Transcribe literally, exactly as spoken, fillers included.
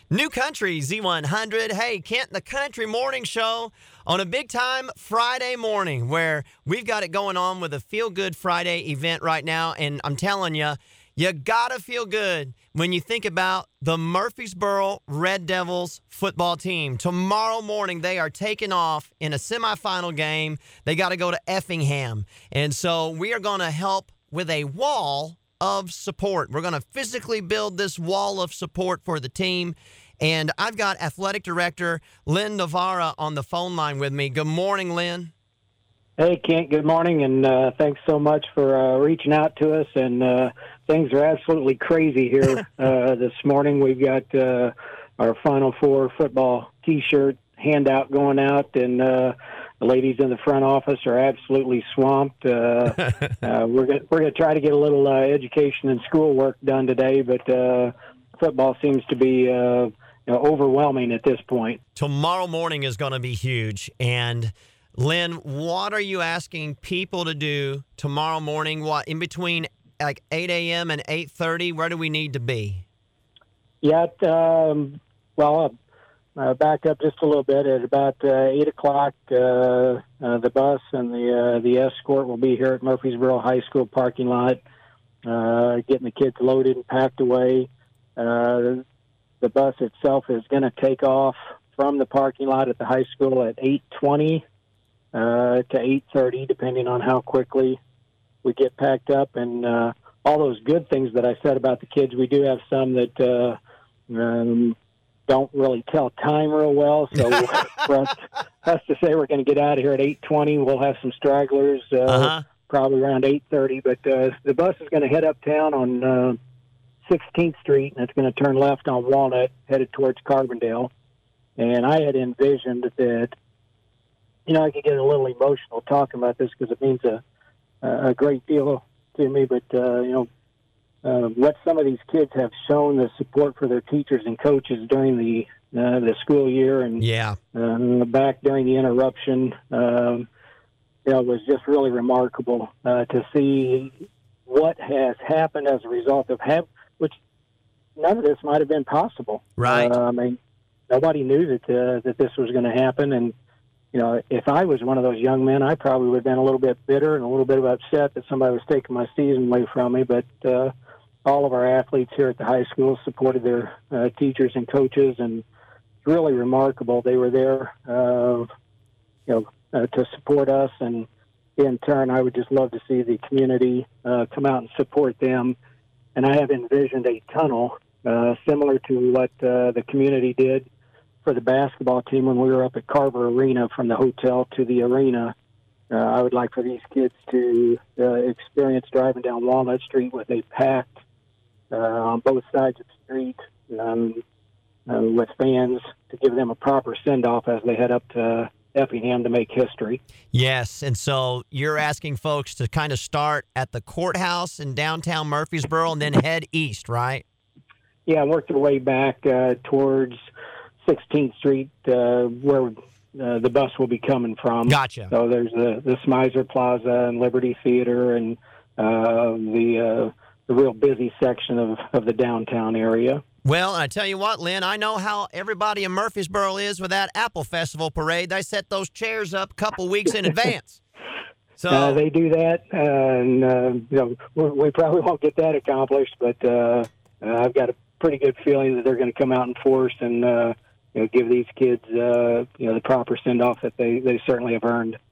New Country Z one hundred. Hey, Kent, the Country Morning Show on a big-time Friday morning where we've got it going on with a Feel Good Friday event right now. And I'm telling you, you got to feel good when you think about the Murfreesboro Red Devils football team. Tomorrow morning, they are taking off in a semifinal game. They got to go to Effingham. And so we are going to help with a wall of support. We're going to physically build this wall of support for the team. And I've got Athletic Director Lynn Navarra on the phone line with me. Good morning, Lynn. Hey, Kent. Good morning, and uh, thanks so much for uh, reaching out to us. And uh, things are absolutely crazy here uh, this morning. We've got uh, our Final Four football T-shirt handout going out, and uh, the ladies in the front office are absolutely swamped. Uh, uh, we're going we're going to try to get a little uh, education and schoolwork done today, but uh, football seems to be uh, you know, overwhelming at this point. Tomorrow morning is going to be huge. And, Lynn, what are you asking people to do tomorrow morning? What, in between like eight a.m. and eight thirty, where do we need to be? Yeah, um, well, uh, Uh, back up just a little bit. At about uh, eight o'clock, uh, uh, the bus and the uh, the escort will be here at Murfreesboro High School parking lot, uh, getting the kids loaded and packed away. Uh, the bus itself is going to take off from the parking lot at the high school at eight twenty uh, to eight thirty, depending on how quickly we get packed up. And uh, all those good things that I said about the kids, we do have some that uh, um, don't really tell time real well. So for us, us to say we're going to get out of here at eight twenty, we'll have some stragglers uh, Uh-huh. probably around eight thirty. But uh, the bus is going to head uptown on uh, sixteenth Street, and it's going to turn left on Walnut, headed towards Carbondale. And I had envisioned that, you know, I could get a little emotional talking about this because it means a, a great deal to me. But, uh, you know, Uh, what some of these kids have shown, the support for their teachers and coaches during the uh, the school year, and Yeah. uh, back during the interruption, um, you know, it was just really remarkable uh, to see what has happened as a result of have, which none of this might have been possible. Right. Uh, I mean, nobody knew that uh, that this was going to happen, and you know, if I was one of those young men, I probably would have been a little bit bitter and a little bit upset that somebody was taking my season away from me, but. Uh, All of our athletes here at the high school supported their uh, teachers and coaches, and it's really remarkable. They were there, uh, you know, uh, to support us, and in turn, I would just love to see the community uh, come out and support them. And I have envisioned a tunnel uh, similar to what uh, the community did for the basketball team when we were up at Carver Arena from the hotel to the arena. Uh, I would like for these kids to uh, experience driving down Walnut Street with a packed Uh, on both sides of the street um, uh, with fans to give them a proper send-off as they head up to Effingham to make history. Yes, and so you're asking folks to kind of start at the courthouse in downtown Murfreesboro and then head east, right? Yeah, work their way back uh, towards sixteenth Street uh, where uh, the bus will be coming from. Gotcha. So there's the, the Smizer Plaza and Liberty Theater and uh, the... Uh, the real busy section of, of the downtown area. Well, I tell you what, Lynn, I know how everybody in Murfreesboro is with that Apple Festival parade. They set those chairs up a couple weeks in advance. So uh, they do that, and uh, you know, we, we probably won't get that accomplished, but uh, uh, I've got a pretty good feeling that they're going to come out in force and uh, you know, give these kids uh, you know, the proper send-off that they, they certainly have earned.